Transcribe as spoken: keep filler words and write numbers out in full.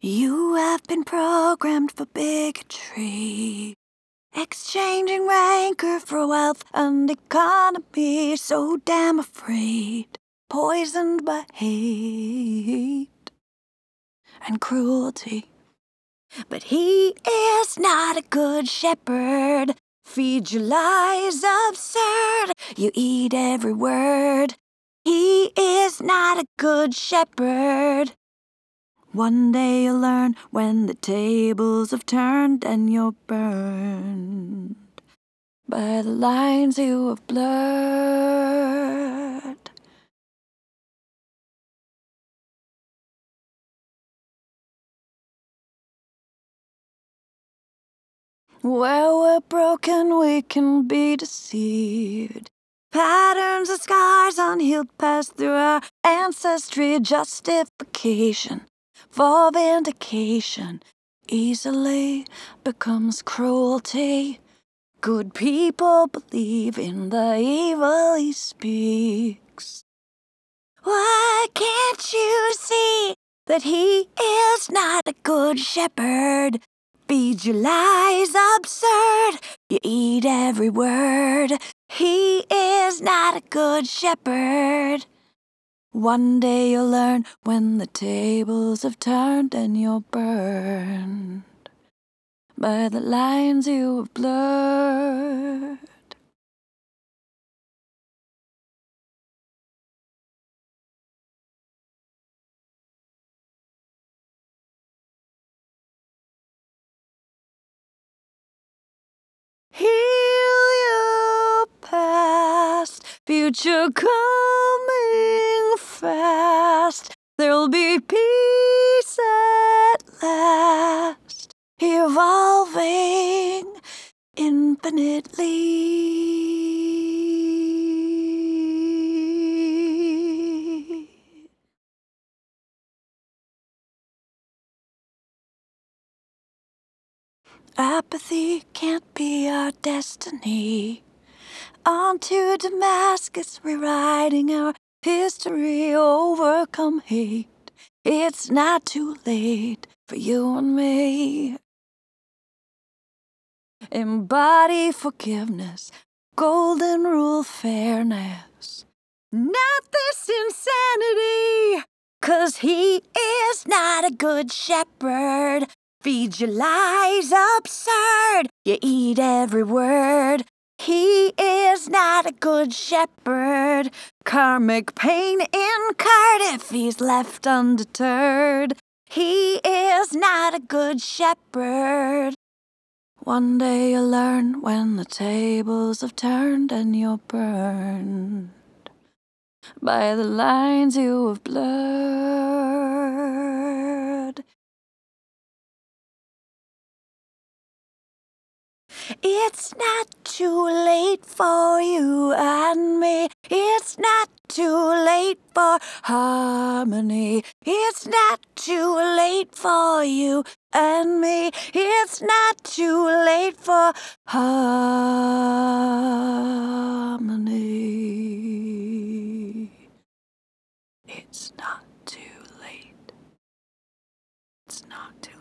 You have been programmed for bigotry, exchanging rancor for wealth and economy, so damn afraid, poisoned by hate and cruelty. But he is not a good shepherd. Feed your lies absurd. You eat every word. He is not a good shepherd. One day you'll learn when the tables have turned and you're burned by the lines you have blurred. Where we're broken, we can be deceived. Patterns of scars unhealed pass through our ancestry. Justification for vindication easily becomes cruelty. Good people believe in the evil he speaks. Why can't you see that he is not a good shepherd? Feed your lies absurd. You eat every word. He is not a good shepherd. One day you'll learn when the tables have turned and you're burned by the lines you have blurred. Heal your past, future coming fast. There'll be peace at last, evolving infinitely. Apathy can't be our destiny. On to Damascus, rewriting our history, overcome hate. It's not too late for you and me. Embody forgiveness, golden rule fairness. Not this insanity, 'cause he is not a good shepherd. Feed your lies absurd. You eat every word. He is not a good shepherd. Karmic pain incurred if he's left undeterred. He is not a good shepherd. One day you'll learn when the tables have turned and you're burned by the lines you have blurred. It's not too late for you and me. It's not too late for harmony. It's not too late for you and me. It's not too late for harmony. It's not too late. It's not too